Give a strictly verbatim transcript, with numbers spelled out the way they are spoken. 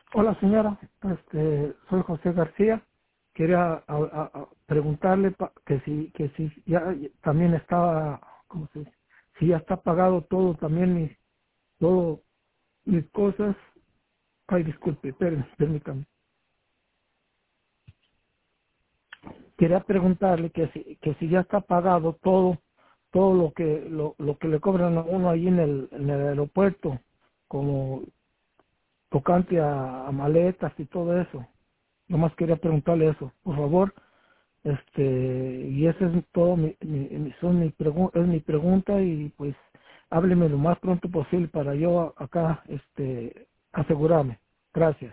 Hola señora, este, soy José García. Quería a- a- a preguntarle pa- que si que si ya también estaba, ¿cómo se dice? Si ya está pagado todo, también mis todo mis cosas. Ay, disculpe, per- permítame. Quería preguntarle que si que si ya está pagado todo todo lo que lo, lo que le cobran a uno ahí en el en el aeropuerto, como tocante a, a maletas y todo eso. Nomás quería preguntarle eso, por favor. Este, y esa es todo mi, mi, mi- son mi pregu- es mi pregunta, y pues hábleme lo más pronto posible para yo a- acá este asegurarme. Gracias.